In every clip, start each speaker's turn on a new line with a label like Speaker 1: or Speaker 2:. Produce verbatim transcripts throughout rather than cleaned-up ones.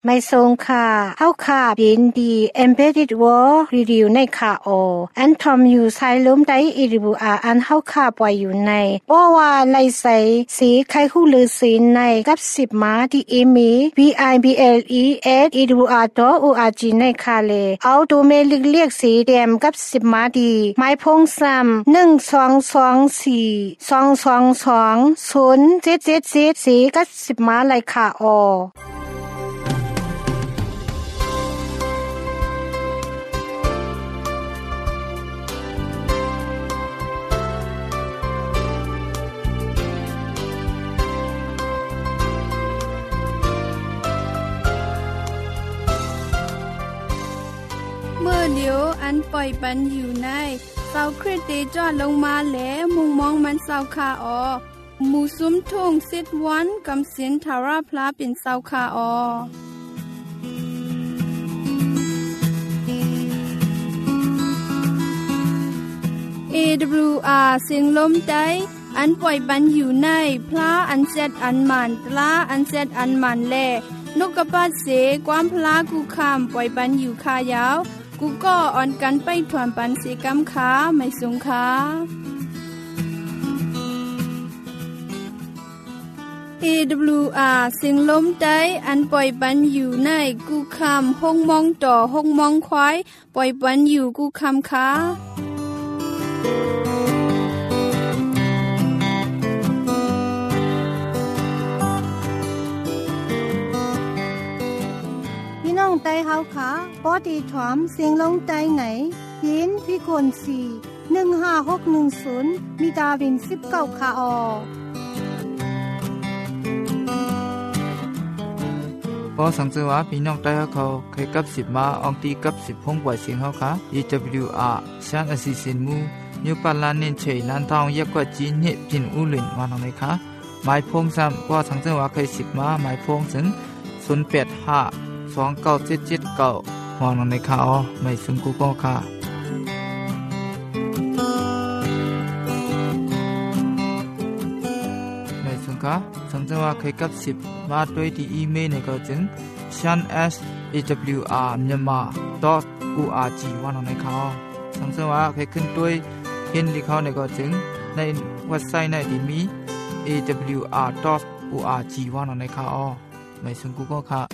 Speaker 1: ไม่ทรงค่ะเฮาค่ะยินดี Embedded World Review ในค่ะโออันทอมอยู่ไซลมได้อีริบูอาอันเฮาค่ะปล่อยอยู่ในบ่ว่าไลใสสีไข่ฮู้ลือสีในกับสิบมาที่อีมี บี ไอ บี แอล อี เอส อี ดับเบิลยู อาร์ ดอท โอ อาร์ จี ในค่ะเลเอาดูเมลิกเรียกสีแดงกับสิบมาดีไม้พงซ้ำหนึ่ง สอง สอง สี่ สอง สอง สอง ศูนย์ เจ็ด เจ็ด เจ็ดสีกับสิบมาเลยค่ะโอ
Speaker 2: เมื่อเดียวอันปล่อยปันอยู่ในเสาคริสติจอดลงมาแล้วมุงมองมันเสาคาออหมู่ซุ้มทุ่งสิทวันกำสินทาราพลาเป็นเสาคาออ เอ ดับเบิลยู อาร์ เสียงลมใจอันปล่อยปันอยู่ในพลาอันเซดอันมันตลาอันเซดอันมันแลนกกระปาดเสความพลากูคำปล่อยปันอยู่คายาวกูก็อ่อนกันไปถวนปันเสกำขาไม่สงขาเอ ดับเบิลยู อาร์ เสียงลมใจอันปล่อยปันอยู่ในกูคำห้องมองต่อห้องมองควายปล่อยปันอยู่กูคำขา
Speaker 1: น้องไตเฮาค่ะปอดีถอมเสียงลงไตไหนยินพี่คนสี่ หนึ่ง ห้า หก หนึ่ง ศูนย์มีดาวินสิบเก้าค่ะออ
Speaker 3: พอสังเกตว่าพี่น้องไตเฮาเขาเคยกับสิบมาอองตีกับสิบพงปล่อยเสียงเฮาค่ะ อี ดับเบิลยู อาร์ ชันอสิสินมูนิวปาลานินเฉยลันทองยักกว่าจีนเฮพินอูหลินวานองเลยค่ะหมายพงซ้ำพอสังเกตว่าเคยสิบมาหมายพงถึงศูนย์ แปด ห้าสอง เก้า เจ็ด เจ็ด เก้ามองลงในข่าวไม่ซึมกูก็ค่ะไม่ซึมค่ะสังเกตว่าเคยกับสิบมาด้วยที่อีเมลในก็จึง ชัน เอส เอ ดับเบิลยู อาร์ myanmar ดอท โอ อาร์ จี วางลงในข่าวสังเกตว่าเคยขึ้นด้วยเห็นที่เขาในก็จึงในเว็บไซต์ในที่มี เอ ดับเบิลยู อาร์ ดอท โอ อาร์ จี วางลงในข่าวไม่ซึมกูก็ค่ะ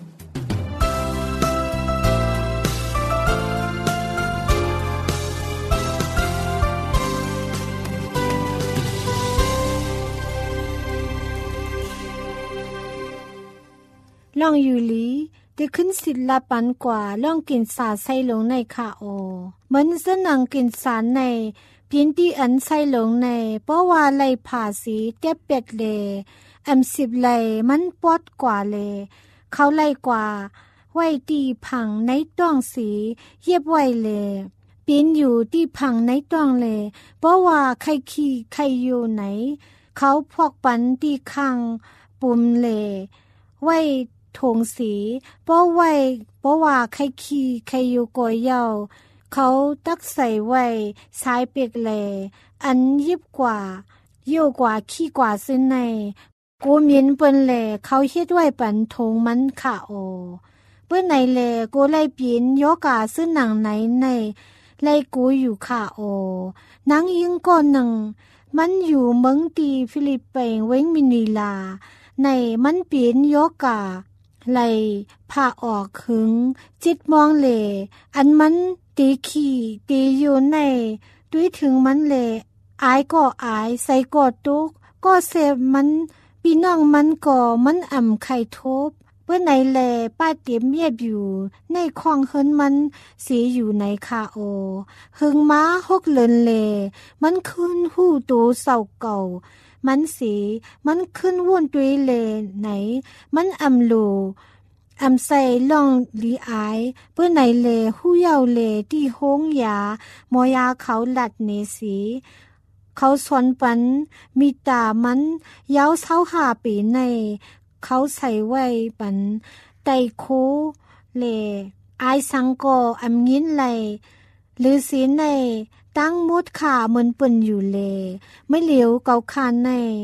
Speaker 1: ล่องอยู่ลีได้ขึ้นศิลปันกว่าล่องกินสาใส่ลงในค่ะโอเหมือนสนังกินสารในเพียงที่อันใส่ลงในเพราะว่าไล่ผ่าสีเต็บเป็ดเลแอมสิบไล่มันปอดกว่าเลเขาไล่กว่าไว้ตีผังในต้องสีเย็บไว้เลปีนอยู่ที่ผังในต้องเลเพราะว่าใครขี่ใครอยู่ไหนเขาพวกปันที่ข้างปุ่มเลไว้ถงสีเพราะไว้เพราะว่าใครขี่ใครอยู่กอยเยาเขาตักใส่ไว้สายเปียกแลอันยิบกว่าเยี่ยวกว่าขี้กว่าซึ่งในกูมินเปิ้นแลเขาเฮ็ดไว้ปันทงมันค่ะโอเปิ้นไหนแลกูไล่ปีนโยกาซึ่งหนังไหนในไล่กูอยู่ค่ะโอนังยิงก่อนหนึ่งมันอยู่เมืองตีฟิลิปปินส์เว้งมินิลาในมันเปลี่ยนโยกาไหลผ่าออกขึงจิตมองเลอันมันตีขี่ตีอยู่ในด้วยถึงมันเลอายก็อายใส่กอดตุกก็เสพมันพี่น้องมันก็มันอ่ำไข่ทบเพื่อไหนแลป้าเตรียมเมียบอยู่ในคลองเฮินมันเสียอยู่ในคาโอหึงม้าหกเลินเลมันขึ้นหู้ตูเศร้าเก่ามันสีมันขึ้นวุ่นตุยเลไหนมันอำลูอำใส่ล่องลีอายเพื่อไหนเลหู้เยาเลที่โฮงยาหมอยาเขาหลัดเนสีเขาสวนปันมีตามันยาวเศร้าหาปีในเขาใส่ไว้ปันไตโคเลอายสังโกอำงินไหลหรือสีในตั้งมุดขาเหมือนเปิ่นอยู่เลไม่เหลียวเกาคานใน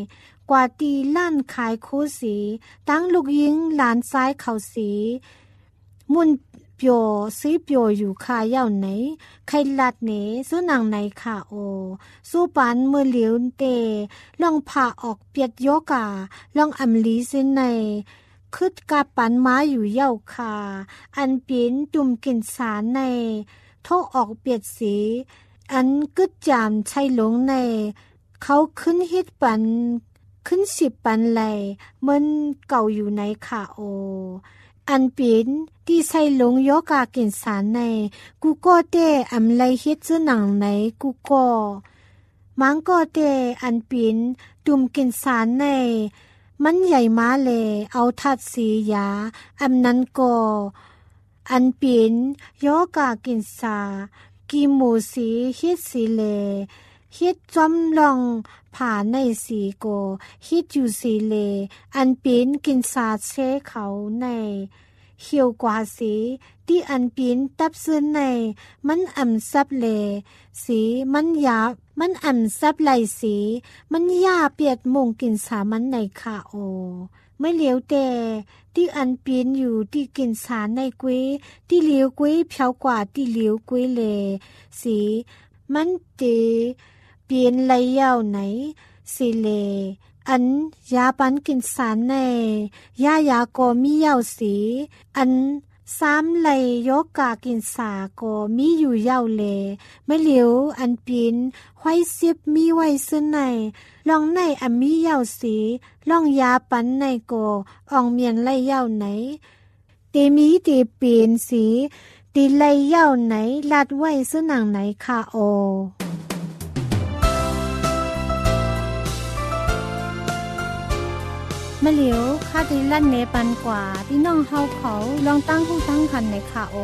Speaker 1: กว่าตีล้านขายโคสีตั้งลูกยิงหลานซ้ายเขาสีมุนเปียวซีเปียวอยู่คาเย่าไหนใครลัดเนซื้อนางไหนค่ะโอสู้ปันเมื่อเหลียวเตลองผ่าออกเปียดโยกาลองอำลีสินในคึดกาปันม้าอยู่เย่าคาอันปีนตุ่มกินสารในโทออกเปียดสีอันกึดจามใช่หลงในเขาขึ้นฮิตปันขึ้นสิบปันไหลมันเก่าอยู่ในค่ะโออันปีนที่ใส่หลงโยกากินสารในกูก็เตอำไลฮิตซื้อหนังไหนกูก็มังก็เตอันปีนตุ่มกินสารในมันใหญ่มาเลยเอาทัดสียาอำนั้นก็อันปีนโยกากินสากีหมูสีฮิตสีเลฮิตจอมลองผ่าในสีโกฮิตอยู่สีเลอันปีนกินสาเชเขาในเขียวกว่าสีที่อันปีนตับซื้อในมันอ่ำซับเลสีมันหยาบมันอ่ำซับไหลสีมันยาเปียดมงกินสามันในค่ะโอไม่เหลียวแต่ที่อันปีนอยู่ที่กินสาในกุ้ยที่เหลียวกุ้ยเพียวกว่าที่เหลียวกุ้ยเลสีมันตีเปลี่ยนไหลยาวไหนสิเลอันยาปันกินสารในยายาก็มียาวสีอันสามไหลยกกากินสาก็มีอยู่ยาวเลไม่เหลียวอันปีนไว้สิบมีไว้ซึ่งในลองในอันมียาวสีลองยาปันในก็อ่องเมียนไหลยาวไหนเตมีเตเปลี่ยนสีตีไหลยาวไหนลัดไว้ซึ่งหนังไหนค่ะโอมะเหลียวคาดิลั่นเนปันกว่าที่น้องเฮาเขาลองตั้งหูตั้งหันในค่ะโอ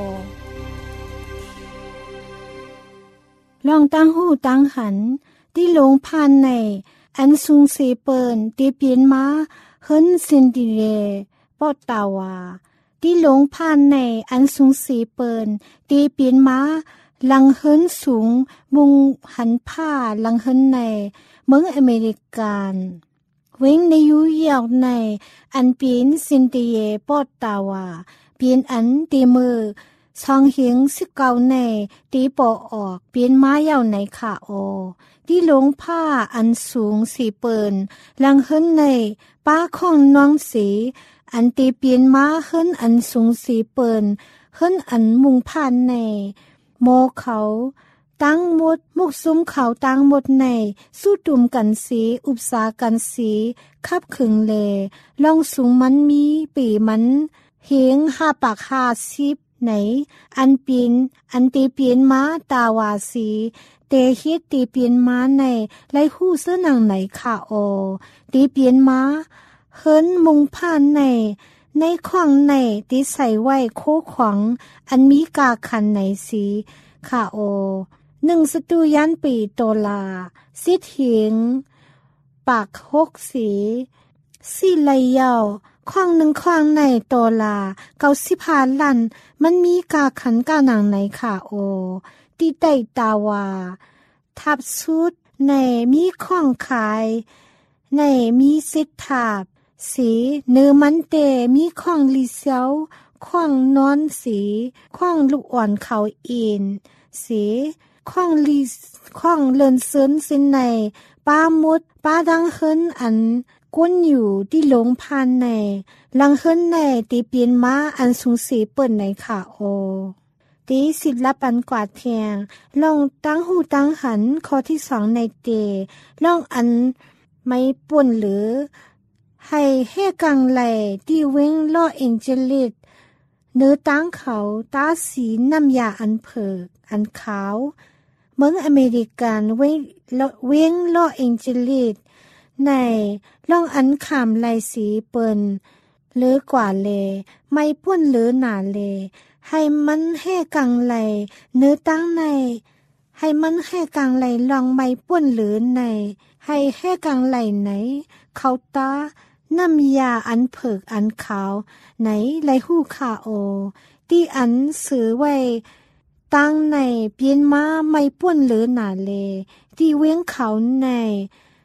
Speaker 1: ลองตั้งหูตั้งหันที่หลงพันในอันซุงเซเปินที่เปลี่ยนมาเฮินซินดิเรปอตาวาที่หลงพันในอันซุงเซเปินที่เปลี่ยนมาลังเฮินสูงมุงหันผ้าลังเฮินในเมืองอเมริกันเว้งในยุยาวในอันปีนซินเตียปอดตาวาเปลี่ยนอันตีมือซองเหียงสิเกาในตีปอออกเปลี่ยนม้ายาวในขาโอที่หลงผ้าอันสูงสีเปินลังเฮินในป้าของน้องสีอันตีเปลี่ยนม้าเฮินอันสูงสีเปินเฮินอันมุงผ่านในโมเขาตั้งหมดมุกซุ้มเขาตั้งหมดในสู้ตุ่มกันสีอุปสากันสีคับขึงเลลองสูงมันมีปีมันเฮงห้าปากห้าสิบไหนอันปีนอันตีเปลี่ยนม้าตาวาสีเตฮิตตีเปลี่ยนม้าในไล่หู้เสื้อหนังไหนค่ะโอตีเปลี่ยนม้าเฮินมุงผ่านในในข้องในตีใส่ไว้โคขวางอันมีกาคันไหนสีค่ะโอหนึ่งสตูยันปีโตลาสิทหิงปากหกสีสี่ไหลยาวข้องหนึ่งข้องในโตลาเก้าสิบห้าลันมันมีกาขันกาหนังไหนค่ะโอตีไตตาวาทับสุดในมีข้องขายในมีสิทธาบสีเนื้อมันเตมีข้องลีเซียวข้องนอนสีข้องลูกอ่อนเขาอินสีข้องลีข้องเลินเซินสินในป้ามุดป้าดังเฮินอันก้นอยู่ที่หลงพันในลังเฮินในตีเปลี่ยนม้าอันสูงสีเปิดในขาโอตีศิลปันกวาดเทียงลองตั้งหูตั้งหันข้อที่สองในเตลองอันไม่ป่นหรือให้แห่กังไหลที่เว้งล่อเอ็นเจลิตเนื้อตั้งเขาตาสีน้ำยาอันเผิกอันขาวเมืองอเมริกันเว้งเว้งล่อเอ็นเจลิตในล่องอันขามลายสีเปินหรือกว่าเลไม่ป่นหรือหนาเลให้มันแห่กังไหลเนื้อตั้งในให้มันแห่กังไหลลองไม่ป่นหรือในให้แห่กังไหลไหนเขาตาน้ำยาอันเผิกอันขาวไหนไหลหูคาโอที่อันซื้อไว้ตั้งในเปลี่ยนมาไม่ป่วนหรือหนาเลที่เว้งเขาใน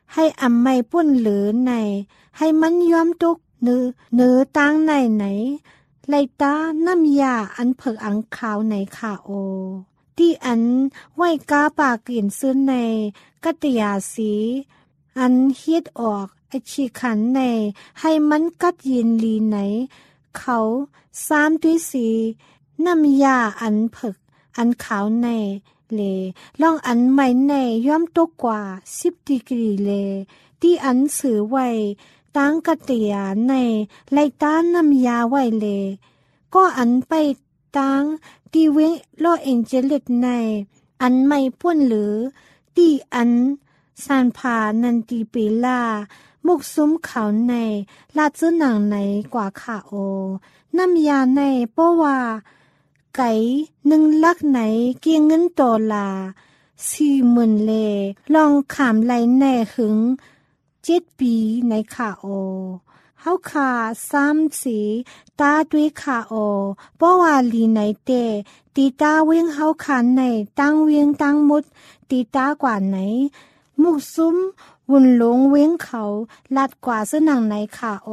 Speaker 1: ให้อำไม่ป่นหรือในให้มันยอมตกเนื้อเนื้อตั้งในไหนไลตาน้ำยาอันเผิกอังขาวในขาโอที่อันไว้กาปากกลิ่นซึ้นในกัตยาสีอันเฮ็ดออกไอชีขันในให้มันกัดยินลีไหนเขาสามด้วยสีน้ำยาอันเผิกอันขาวในเลลองอันใหม่ในย่อมตกกว่าสิบดีกรีเลที่อันสื่อไว้ตั้งกัตยาในไลตาน้ำยาไว้เลก็อันไปตั้งที่เวงโลเอ็นเจลิตในอันไม่ป่วนหรือที่อันสานผานันตีเปลามุกซุ้มเขาในลาดซื้อหนังในกว่าขาโอน้ำยาในเพราะว่าไก่หนึ่งลักไหนเกี่ยงเงินโตลาสี่หมื่นเลลองขามไหลในหึงเจ็ดปีในขาโอเฮาขาสามสีตาด้วยขาโอเพราะว่าลีในเตตีตาเวียงเฮาขาในตั้งเวียงตั้งมุดตีตากว่าไหนมุกซุ้มวุ่นหลงเวียงเขาลัดกว่าเสื้อหนังในขาโอ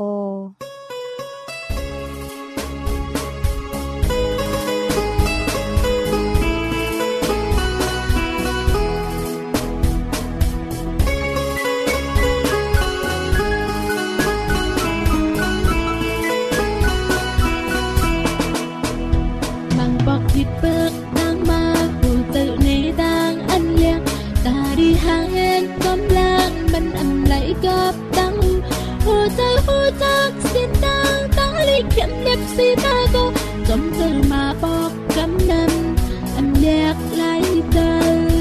Speaker 4: ผิดเบิกนางมาผู้ตื่นในดังอันเลียงตาดีหางเงินกำลังมันอำไหลกับตังหัวใจหัวจักเสียงดังตั้งลิเข็มเล็บสีตาก็จมเจอมาบอกกำนันอันแยกไหลเตอ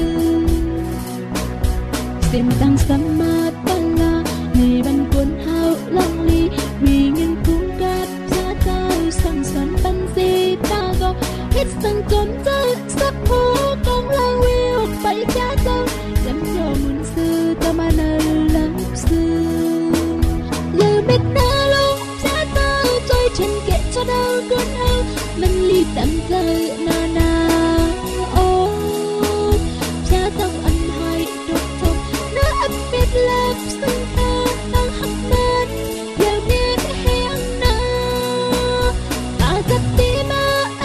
Speaker 4: เสียงดังสมาตังลามีบันกวนเฮาลองลีมีเงินคุ้มกับชาเจ้าสั่งสอนปันสีตาก็เฮ็ดสังจมใจสักโพกองลางวิวไปจ้าเจ้าจำโยมุนซื้อจะมาเนรลังซื้ออย่าเม็ดหน้าลงจ้าเจ้าจอยฉันเกะจะเดาก่อนเฮามันลีดตั้งใจนานาโอ้จ้าเจ้าอันให้ดอกทบน่าอับเป็ดลับซึ่งตาตั้งหักมันอย่าเมียนแห้งนาตาจับตีมา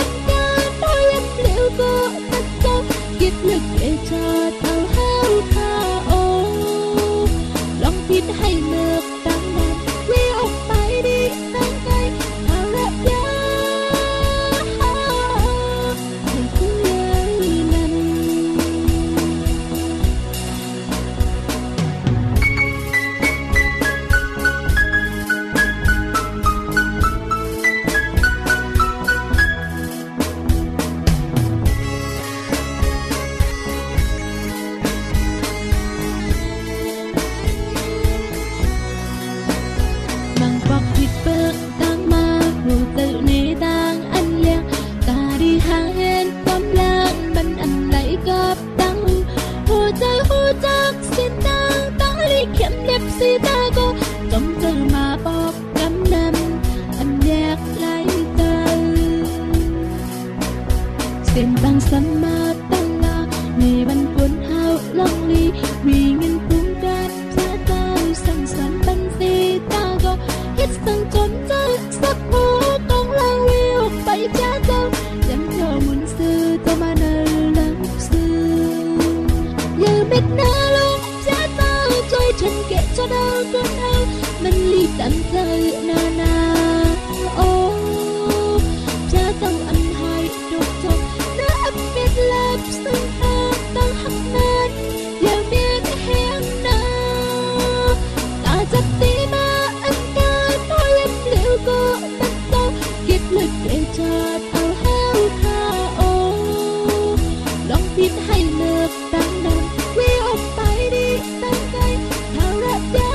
Speaker 4: ก็ตัดเจ้าคิดลึกเอชาเท่าเฮาคาโอลองพิดให้เลิกตั้งนั้นวิ่งออกไปดิตั้งใจหาระยะให้คุณเลยนั้นสีตาก็จมเจอมาบอกกำนันอันแยกไหลเตอเส้นบางสมาตั้งลามีบันกวนเฮาลองลีมีเงินคุ้มกันชาเจ้าสั่งสอนปันสีตาก็เฮ็ดสังจมใจสักโพกองลางวิวไปจ้าเจ้าจำโยมุนซื้อจะมาเนรลังซื้ออย่าเม็ดหน้าลงจ้าเจ้าจอยฉันเกะจะเดาก่อนเฮามันลีตั้งใจนานาโอ้จ้าเจ้าอันให้ดอกทบน่าอับเป็ดลับซึ่งตาตั้งหักมันอย่าเมียนแห้งนาตาจับตีมาอันการพอยันเหลวก็ตัดเจ้าคิดลึกเอชาเท่าเฮาคาโอลองพิดให้เลิกตั้งนั้นวิ่งออกไปดิตั้งใจเท่าระยะ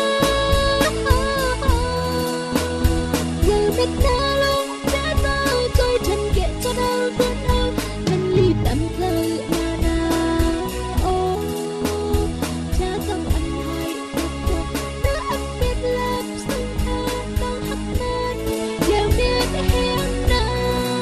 Speaker 4: อย่าเม็ดหน้าลงจ้าเจ้าจอยฉันเกะจะเดาก่อนเฮามันลีดตั้งใจนานาโอ้จ้าเจ้าอันให้ดอกทบน่าอับเป็ดลับซึ่งตาตั้งหักมันอย่าเมียนแห้งนา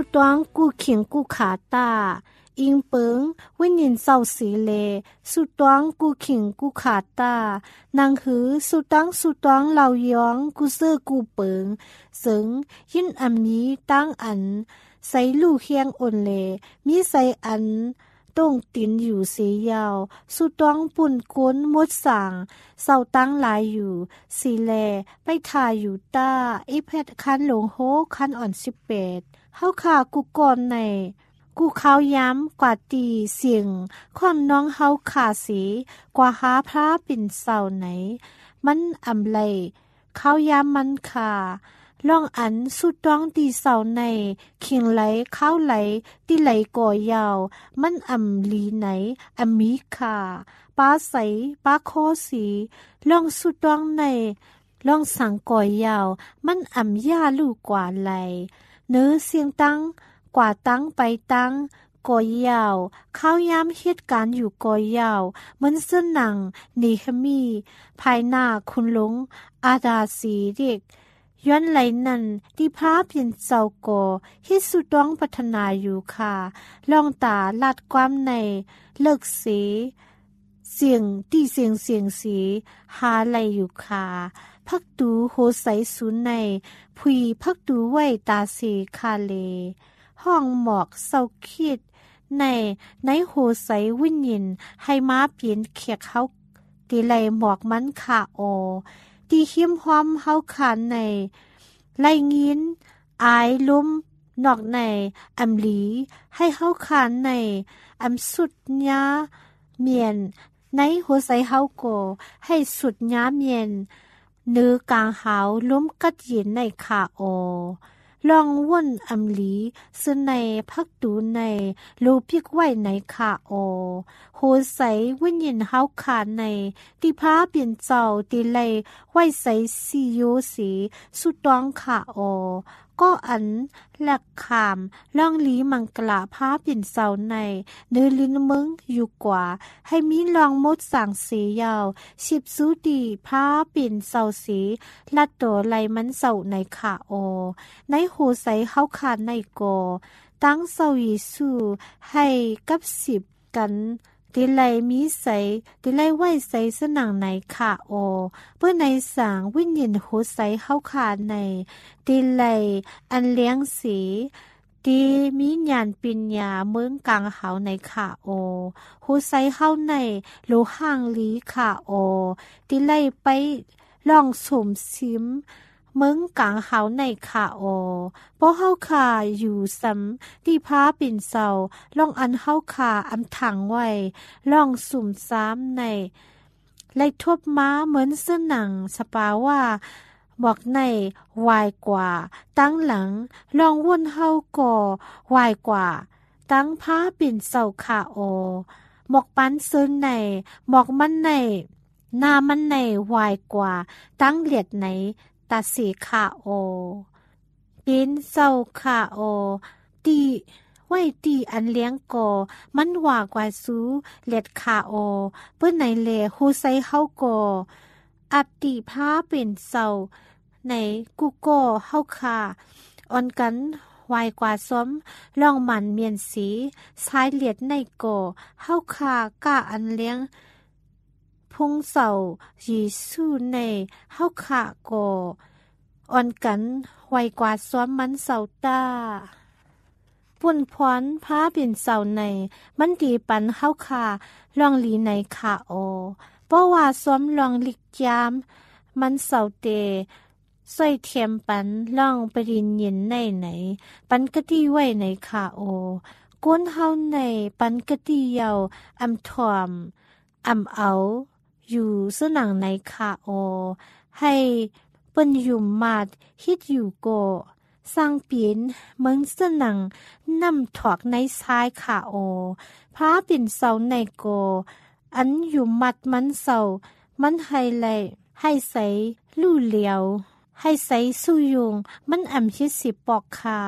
Speaker 1: ตวงกูเขียงกูขาตาอิงเปิงวิญญาณเศร้าสีเลสุตวงกูขิงกูขาตานางหือสุตังสุตวงเหล่ายองกูเสื้อกูเปิงสึงยินอันนี้ตั้งอันใส่ลู่เคียงอ่อนเลมีใส่อันต้องตินอยู่เสียยาวสุตวงปุ่นก้นมดสั่งเศร้าตั้งหลายอยู่สีแลไปทาอยู่ต้าอีเพชรคันหลงโฮคันอ่อนสิบแปดเฮาขากูก่อนในกูเขาย้ำกว่าตีเสียงความน้องเฮาขาสีกว่าหาพระปิ่นเสาไหนมันอำไลเขาย้ำมันขาล่องอันสุดต้องตีเสาในเคียงไหลเข้าไหลตีไหลก่อยาวมันอำลีไหนอำมีขาป้าใสป้าโคสีล่องสุดต้องในล่องสังก่อยาวมันอำย่าลูกกว่าไหลเนื้อเสียงตั้งกว่าตั้งไปตั้งก่อยยาวข้าวย้ำเหตุการณ์อยู่ก่อยยาวเหมือนเส้นหนังนีฮมีภายหน้าคุณหลงอาดาสีเด็กย้อนไหลนั่นที่พระเพียนเจ้าก่อฮิสุต้องพัฒนาอยู่ค่ะลองตาลาดความในเลิกเสีเสียงที่เสียงเสียงสีหาไหลอยู่ค่ะพักดูโหใสสูนในพุยพักดูไว้ตาสีคาเลห้องหมอกเศร้าคิดในในโหใสวิญญาณให้ม้าเปลี่ยนเขียกเขาตีไหลหมอกมันขาโอตีเข้มหอมเฮาขานในไล่งินอายลุ่มนอกในอำลีให้เฮาขานในอำสุดญาเมียนในหัวใสเฮาโกให้สุดญาเมียนเนื้อกลางหาวล้มกัดเย็นในขาโอลองว่นอำลีซึ่งในพักดูในรูพิกไว้ในขาโอโหใสวิญญาณเฮาขาในที่พระเปลี่ยนเจ้าตีไลไว้ใสสีโยสีสุดต้องขาโอก็อันหลักขามล่องลีมังกลาพาเปลี่ยนเสาในเนื้อลิ้นมึงอยู่กว่าให้มีลองมดสั่งสียาวสิบสูดีพาเปลี่ยนเสาสีลัดตัวไหลมันเสาในขาโอในโหใสเฮาขาในโกตั้งเสายิสูให้กับสิบกันติไลมีใสติไลไหวใสสนังในขาโอเพื่อในสางวิญญาณโหใสเฮาขาในติไลอันเลี้ยงสีตีมีญาณปัญญาเมืองกลางเขาในขาโอโหใสเฮาในโลห่างลีขาโอติไลไปลองสมซิมเมืองกลางเขาในขาโอเพราะเฮาขาอยู่ซ้ำที่พาปิ่นเสาลองอันเฮาขาอำถังไว้ลองสุ่มซ้ำในไล่ทบม้าเหมือนเสื้อหนังสปาว่าบอกในวายกว่าตั้งหลังลองวนเฮาก่อวายกว่าตั้งพาปิ่นเสาขาโอหมอกปันเสื้อในหมอกมันในหน้ามันในวายกว่าตั้งเหลียดไหนตาสีขาโอปินเศร้าขาโอตีไว้ตีอันเลี้ยงโกมันหว่ากว่าซูเล็ดขาโอเพื่อในเลฮูไซเฮาโกอับตีผ้าเป็นเศร้าในกูโกเฮาคาอ่อนกันวายกว่าซ้อมลองหมันเมียนสีสายเลียดในโกเฮาคากะอันเลี้ยงพงเสายีสู้ในเฮาขาโกอ่อนกันไวกว่าซ้อมมันเสาต้าปุ่นพรพาเป็นเสาในมันดีปันเฮาขาลองลีในขาโอเพราะว่าซ้อมลองลิกยามมันเสาเตใส่เทียมปันลองปรินเย็นในไหนปันกะตี้ไว้ในขาโอก้นเฮาในปันกะตี้เยาอำถอมอำเอาอยู่สนังในขาโอให้เปิ้นอยู่มาดฮิตอยู่โกสร้างเปลี่ยนเหมือนสนังนำถอกในซ้ายขาโอพาปิ่นเสาในโกอันอยู่มัดมันเสามันให้ไหลให้ใสลู่เหลียวให้ใสสู้ยุงมันอำชิดสิปอกค่ะ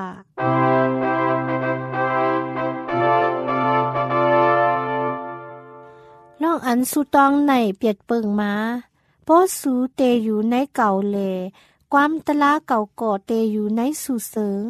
Speaker 1: ลองอันสุตองในเปียดเปิงมาเพราะสูเตอยู่ในเก่าเลความตะลาเก่าก่อเตอยู่ในสู่เสริง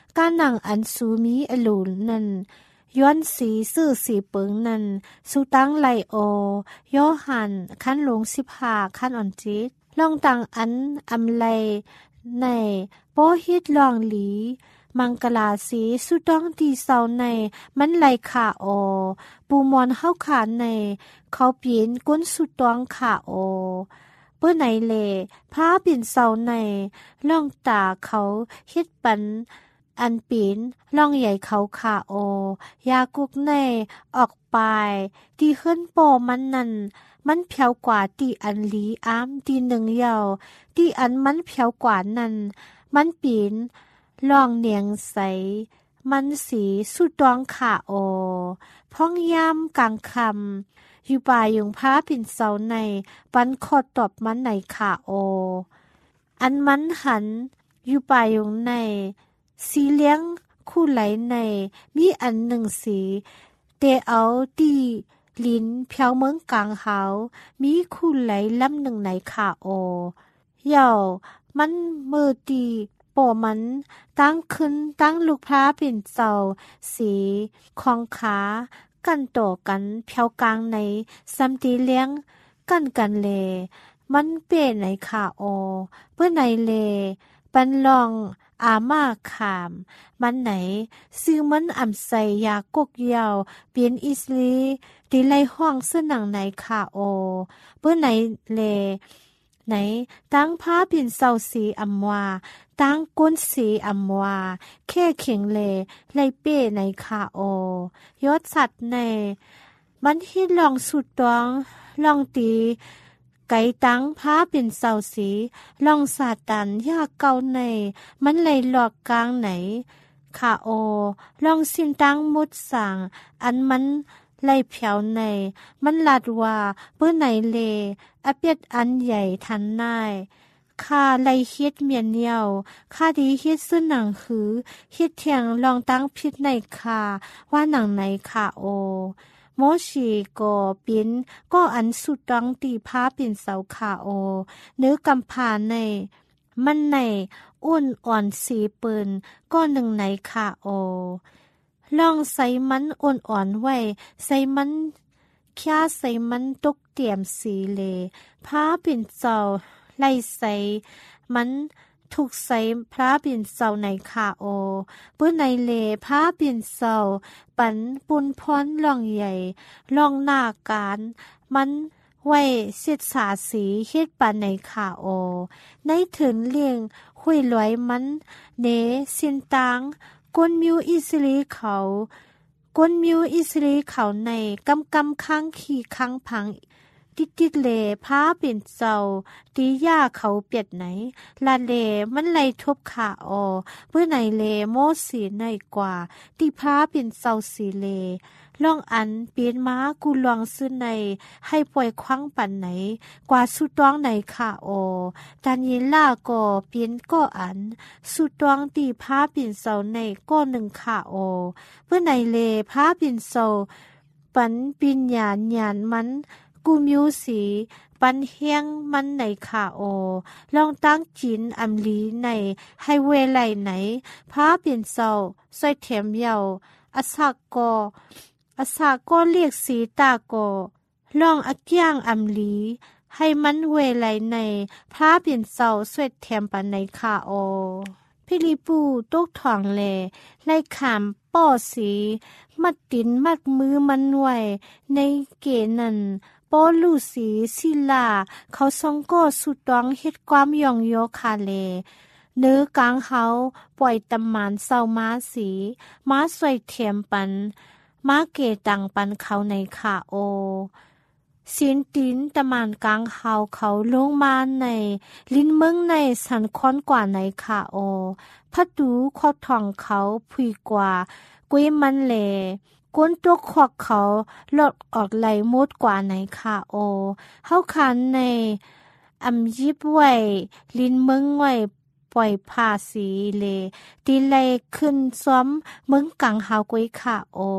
Speaker 1: การหนังอันสูมีอลูนนั้นย้อนสีซื่อสีเปิงนั้นสุตังไลโอยอหันขั้นลงสิบหาขั้นอ่อนจิตลองตังอันอำไลในโปฮิตลองหลีมังกลาสีสุดองตีเศร้าในมันไหลขาโอปูมอนเข้าขาในเขาเปลี่ยนก้นสุดตองขาโอเปื้อไหนเลพาเปลี่ยนเศร้าในล่องตาเขาเฮ็ดปันอันปีนล่องใหญ่เขาขาโอยากุกในออกไปตีขึ้นโปมันนั่นมันเพียวกว่าตีอันลีอ้ามตีหนึ่งเยาวตีอันมันเพียวกว่านั้นมันปีนลองเนียงใสมันสีสุดดองขาโอพ้องยามกลางคำอยู่ป่ายุงพ้าปิ่นเสาในปันขอดตอบมันในขาโออันมันหันอยู่ป่ายุงในสีเลี้ยงคู่ไหลในมีอันหนึ่งสีเตเอาตีลิ้นเพียวเมืองกลางเฮามีคู่ไหลลำหนึ่งในขาโอเย่ามันมือตีโปมันตั้งขึ้นตั้งลูกพระเป็นเจ้าสีของขากันโตกันเพียวกลางในซัมตีเลี้ยงกันกันเลมันเป้ในขาโอเพื่อในเลปันลองอามาขามมันไหนซื้อมันอ่ำใส่ยากกยาวเปลี่ยนอิสลีตีไลห้องเสื้อหนังในขาโอเพื่อไหนเลไหนตั้งผ้าเปลี่ยนเศร้าสีอัมวาตั้งก้นสีอัมวาแค่เข่งเลไลเป้ในขาโอยศสัตว์ในมันฮิตลองสุดตองลองตีไก่ตั้งผ้าเป็นเสาสีลองสาตันยากเก่าในมันเลยหลอกกลางไหนขาโอลองสินตั้งมุดสั่งอันมันไล่เพียวในมันลาดว่าเพื่อไหนเลอเปียดอันใหญ่ทันนายข้าไล่เฮ็ดเมียนเดียวข้าดีเฮ็ดซึ่งหนังคือเฮ็ดเทียงลองตั้งพิษในคาว่าหนังในขาโอโมชีก็เป็นก็อันสุดต้องตีผ้าเป็นเสาขาโอเนื้อกำพาในมันในอ้วนอ่อนสีปืนก็หนึ่งในขาโอลองใส่มันอ่อนอ่อนไว้ใส่มันแค่ใส่มันตกเตรียมสีเลผ้าเป็นเจ้าไล่ใส่มันถูกใส่พระเปลี่ยนเสาในขาโอเปื้อในเลพระเปลี่ยนเสาปันปุนพรล่องใหญ่ล่องหน้าการมันไว้เสียดสาสีเฮ็ดปันในขาโอในถึงเลี้ยงห้วยลอยมันเนเสียนตางก้นมิวอิสรีเขาก้นมิวอิสรีเขาในกำกำค้างขี่ค้างพังติดติดเลพ้าเป็นเจ้าตีย่าเขาเปียดไหนลาเลมันไล่ทบขาออเพื่อไหนเลโมสีในกว่าตีพ้าเป็นเจ้าสีเลล่องอันเปลี่ยนม้ากูลองซื้อในให้ปล่อยคว้างปันไหนกว่าสุดต้องในขาออดานิล่าก็เปลี่ยนก็อันสุดต้องตีพ้าเป็นเจ้าในก็หนึ่งขาออเพื่อไหนเลพ้าเป็นเจ้าปันปิญญาญาณมันกูมิวสีปันเฮียงมันในขาโอลองตั้งจินอัมลีในให้เวไลไหนพาเปลี่ยนเศร้าใส่เถียมเยาอาสากกออาสากก็เรียกสีตากอลองอักย่างอัมลีให้มันเวไลในพาเปลี่ยนเศร้าใส่เถียมปันในขาโอพิลิปูตกถ่องแลไล่ขามป้อสีมัดตินมัดมือมันไว้ในเกนันปอลูสีศิลาเขาทรงก็สุดต้องเฮ็ดความยองโยคาเลเนื้อกลางเขาปล่อยตำมานเศร้าม้าสีม้าสวยเทียมปันม้าเกตังปันเขาในขาโอสินตินตะมานกลางเฮาเขาลงมาในลิ้นเมืองในสันค้อนกว่าในขาโอพัดดูขอทองเขาผุยกว่ากุยมันเลก้นตัวขวกเขาหลดออกไหลมดกว่าในขาโอเฮาคันในอำยิบไว้ลิ้นเมืองไว้ปล่อยผ้าสีเลตีไลขึ้นซ้อมเมืองกลางเฮากุยขาโอ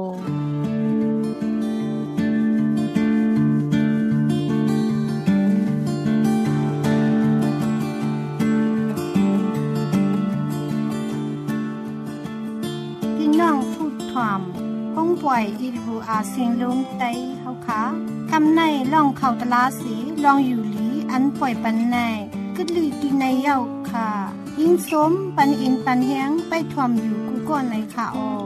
Speaker 1: อาร์ เสียงลมใต้เฮาค่ะคำในล่องเข้าตลาดสีลองอยู่หลีอันปล่อยปันในกึดลือดีในเย้าค่ะยิ่งสมปันอินปันแฮงไปถ่อมอยู่กูก่อนในค่ะออ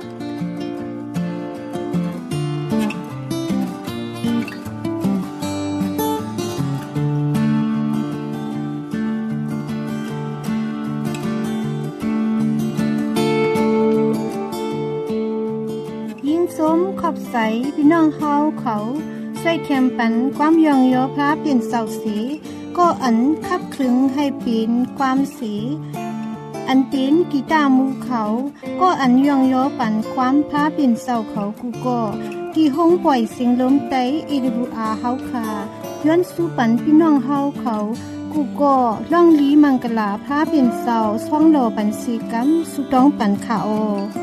Speaker 1: สมขอบใสพี่น้องเฮาเขาใส่แคมปันความยองโยพระเปลี่ยนเสาสีก็อันคับคลึงให้ปีนความสีอันเป็นกีตาร์มูเขาก็อันยองโยปันความพระเปลี่ยนเสาเขากูก็ที่ห้องปล่อยเสียงลมไต เอ ดับเบิลยู อาร์ เฮาค่ะย้อนสู่ปันพี่น้องเฮาเขากูก็ล่องลีมังกลาพระเปลี่ยนเสาช่องโลปันสีกัมสุต้องปันค่ะโอ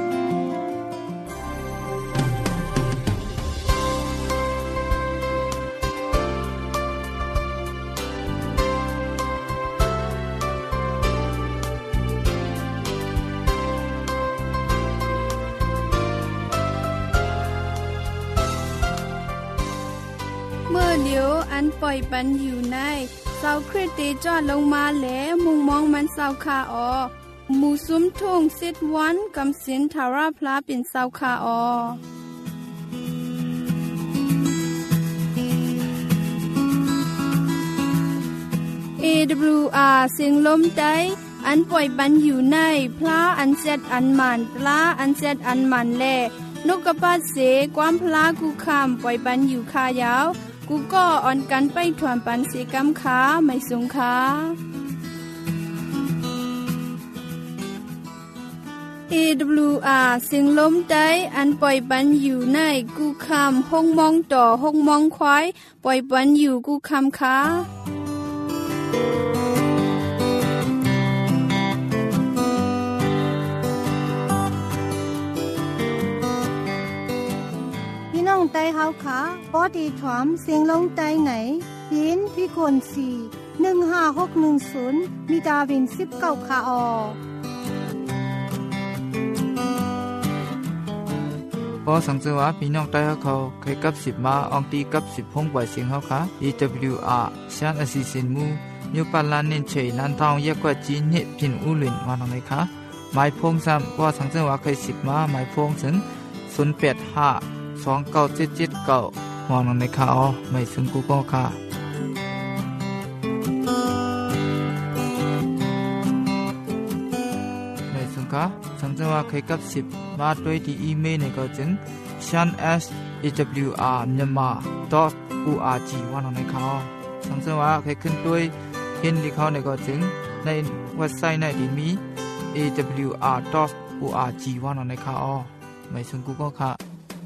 Speaker 2: เมื่อเดียวอันปล่อยปันอยู่ในเสาคริสเตจอดลงมาแหลมุงมองมันเสาคาออหมู่ซุ้มทุ่งสิดวันกำสินทาราพลาเป็นเสาคาออ เอ ดับเบิลยู อาร์ เสียงลมใต้อันปล่อยปันอยู่ในพลาอันเซดอันมันปลาอันเซดอันมันแลนกกระปาดเสความพลากูคำปล่อยปันอยู่คายาวกูก็อ่อนกันไปถวนปันเสกำขาไม่สงขา เอ ดับเบิลยู อาร์ เสียงลมใต้อันปล่อยปันอยู่ในกูคำห้องมองต่อห้องมองควายปล่อยปันอยู่กูคำขา
Speaker 1: ใต้เฮาค่ะปอดีถอมเสียงลงใต้ไหนปีนพี่คนสี่หนึ่งห้าหกหนึ่งศูนย์มีดาวินสิบเก้าค่ะออ
Speaker 3: พอสังเกตว่าพี่น้องใต้เขาเคยกับสิบมาอองตีกับสิบพงปล่อยเสียงเขาค่ะ เอ ดับเบิลยู อาร์ ชานอสิสินมูนิวปาลานเน้นเฉยลันทองแยกกว่าจีนเนพินอุลินมาทางไหนคะหมายพงซ้ำพอสังเกตว่าเคยสิบมาหมายพงถึงศูนย์แปดห้าสองเก้าเจ็ดเจ็ดเก้ามองในข่าวไม่ซึ่งกูก็ค่ะไม่ซึ่งค่ะสังเกตว่าเคยกับสิบมาด้วยที่อีเมลในก็จึง shan s a w r myanmar dot org ว่าในข่าวสังเกตว่าเคยขึ้นด้วยเห็นที่เขาในก็จึงในเว็บไซต์ในที่มี เอ ดับเบิลยู อาร์ ดอท โอ อาร์ จี ว่าในข่าวไม่ซึ่งกูก็ค่ะ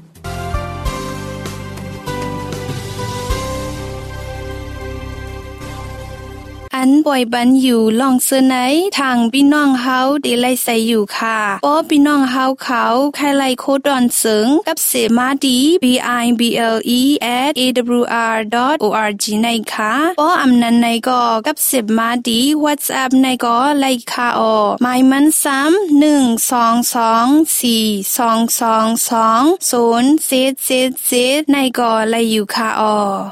Speaker 2: อันป่อยบันอยู่ลองเสนอทางพี่น้องเฮาได้ไล่ใส่อยู่ค่ะป้อพี่น้องเฮาเขาใครไล่โคดอนเสิงกับเสมาดี b i b l e at a w r dot org ในค่ะป้ออำนันในก็กับเสมาดี WhatsApp ในก็ไล่ค่ะออหมายมันซ้ำหนึ่ง สอง สอง สี่ สอง สอง สอง ศูนย์ เจ็ด เจ็ด เจ็ดในก็ไล่อยู่ค่ะออ